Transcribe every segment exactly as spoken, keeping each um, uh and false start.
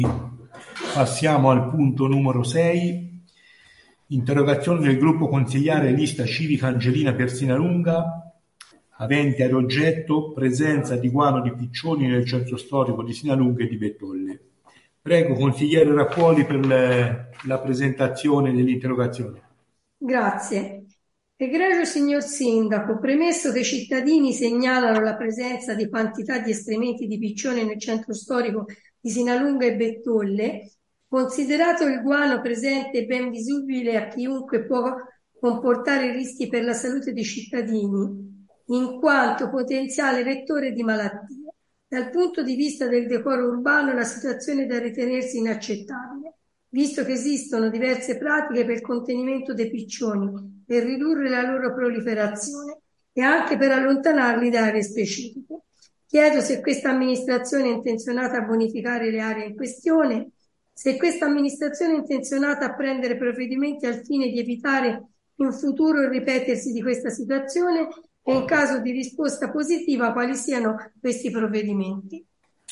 Passiamo al punto numero sei, interrogazione del gruppo consigliare Lista Civica Angelina Persinalunga, avente ad oggetto presenza di guano di piccioni nel centro storico di Sinalunga e di Bettolle. Prego, consigliere Rappuoli, per le, la presentazione dell'interrogazione. Grazie. Egregio signor Sindaco, premesso che i cittadini segnalano la presenza di quantità di escrementi di piccione nel centro storico di Sinalunga e Bettolle, considerato il guano presente e ben visibile a chiunque può comportare rischi per la salute dei cittadini, in quanto potenziale vettore di malattie. Dal punto di vista del decoro urbano, la situazione è da ritenersi inaccettabile, visto che esistono diverse pratiche per il contenimento dei piccioni, per ridurre la loro proliferazione e anche per allontanarli da aree specifiche. Chiedo se questa amministrazione è intenzionata a bonificare le aree in questione, se questa amministrazione è intenzionata a prendere provvedimenti al fine di evitare in futuro il ripetersi di questa situazione e in caso di risposta positiva quali siano questi provvedimenti.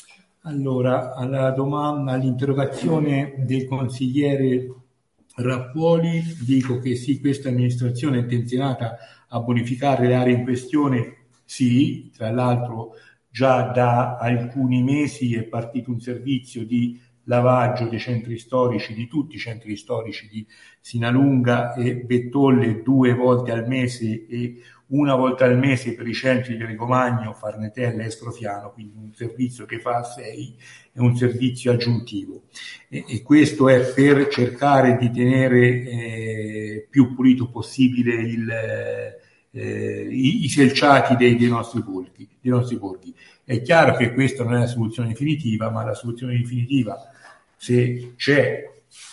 Allora, alla domanda, all'interrogazione del consigliere Rappuoli, dico che sì, questa amministrazione è intenzionata a bonificare le aree in questione, sì, tra l'altro già da alcuni mesi è partito un servizio di lavaggio dei centri storici, di tutti i centri storici di Sinalunga e Bettolle, due volte al mese e una volta al mese per i centri di Recomagno, Farnetella e Estrofiano, quindi un servizio che fa a sei, è un servizio aggiuntivo. E, e questo è per cercare di tenere eh, più pulito possibile il, eh, i, i selciati dei, dei nostri borghi, dei nostri borghi. È chiaro che questa non è la soluzione definitiva, ma la soluzione definitiva, se c'è,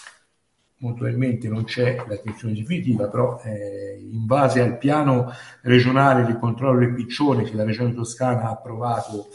molto probabilmente non c'è la soluzione definitiva, però eh, in base al piano regionale di controllo del piccione che la Regione Toscana ha approvato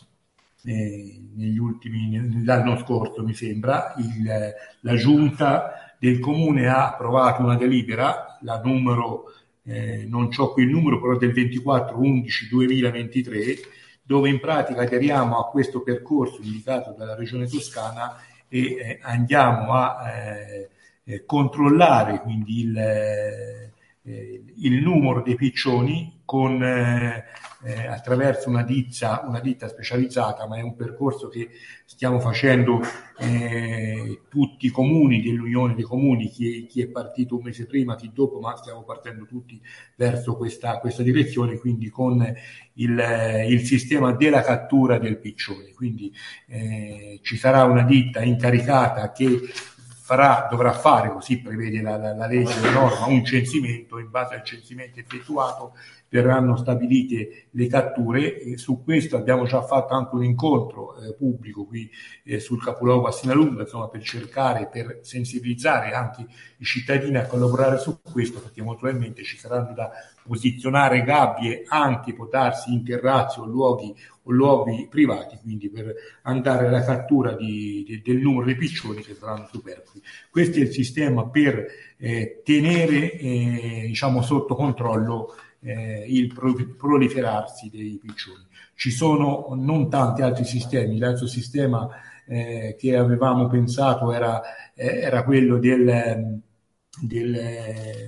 eh, negli ultimi, l'anno scorso mi sembra, il, la giunta del comune ha approvato una delibera, la numero, eh, non c'ho qui il numero, però del ventiquattro undici duemilaventitré, dove in pratica aderiamo a questo percorso indicato dalla Regione Toscana e eh, andiamo a eh, eh, controllare quindi il, eh, il numero dei piccioni con, eh, eh, attraverso una ditta, una ditta specializzata, ma è un percorso che stiamo facendo eh, tutti i comuni dell'Unione dei Comuni, chi, chi è partito un mese prima, chi dopo, ma stiamo partendo tutti verso questa, questa direzione, quindi con il, il sistema della cattura del piccione. Quindi eh, ci sarà una ditta incaricata che farà, dovrà fare, così prevede la, la, la legge, la norma, un censimento. In base al censimento effettuato verranno stabilite le catture e su questo abbiamo già fatto anche un incontro eh, pubblico qui eh, sul capoluogo a Sinalunga, insomma, per cercare, per sensibilizzare anche i cittadini a collaborare su questo, perché molto probabilmente ci saranno da posizionare gabbie anche, può darsi, in terrazzi o luoghi o luoghi privati, quindi per andare alla cattura di, di, del numero di piccioni che saranno superflui. Questo è il sistema per eh, tenere eh, diciamo sotto controllo eh, il proliferarsi dei piccioni. Ci sono non tanti altri sistemi, l'altro sistema eh, che avevamo pensato era, eh, era quello del, del, eh,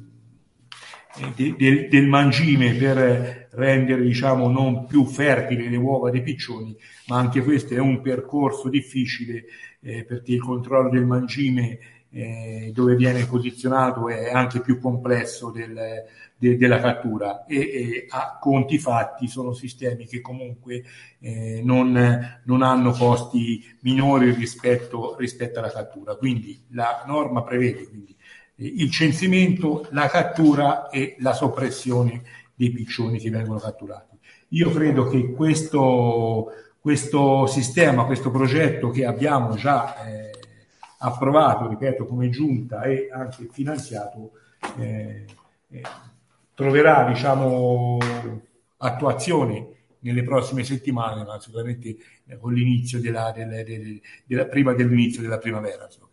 del, del mangime per rendere, diciamo, non più fertili le uova dei piccioni, ma anche questo è un percorso difficile eh, perché il controllo del mangime eh, dove viene posizionato è anche più complesso del, de, della cattura e, e a conti fatti sono sistemi che comunque eh, non, non hanno costi minori rispetto, rispetto alla cattura. Quindi la norma prevede quindi il censimento, la cattura e la soppressione dei piccioni che vengono catturati. Io credo che questo, questo sistema, questo progetto che abbiamo già eh, approvato, ripeto, come giunta e anche finanziato, eh, eh, troverà, diciamo, attuazione nelle prossime settimane, ma sicuramente eh, con l'inizio della, della, della, della, prima dell'inizio della primavera. Insomma.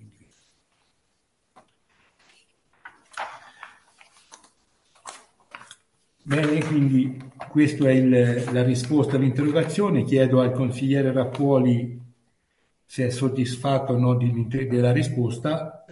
Bene, quindi questa è il, la risposta all'interrogazione. Chiedo al consigliere Rappuoli se è soddisfatto o no di- della risposta.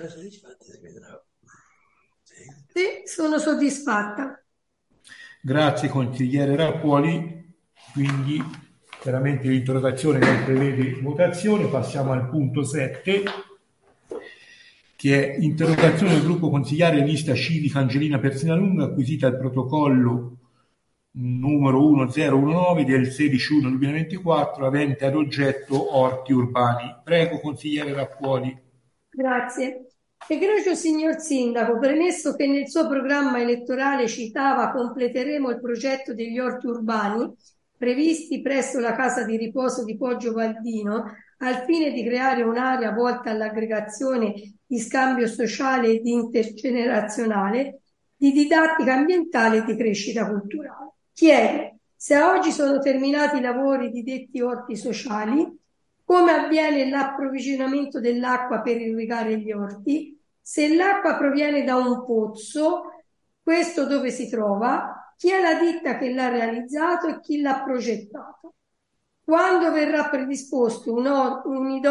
Sì, sono soddisfatta. Grazie consigliere Rappuoli, quindi chiaramente l'interrogazione non prevede votazione. Passiamo al punto sette, che è interrogazione del gruppo consigliare lista civica Angelina Persinalunga acquisita al protocollo numero uno zero uno nove del sedici uno duemilaventiquattro avente ad oggetto orti urbani. Prego consigliere Rappuoli. Grazie. Egregio signor Sindaco, premesso che nel suo programma elettorale citava completeremo il progetto degli orti urbani previsti presso la casa di riposo di Poggio Valdino al fine di creare un'area volta all'aggregazione di scambio sociale ed intergenerazionale, di didattica ambientale e di crescita culturale. Chiedo se a oggi sono terminati i lavori di detti orti sociali, come avviene l'approvvigionamento dell'acqua per irrigare gli orti, se l'acqua proviene da un pozzo, questo dove si trova, chi è la ditta che l'ha realizzato e chi l'ha progettato. Quando verrà predisposto un, un idoneo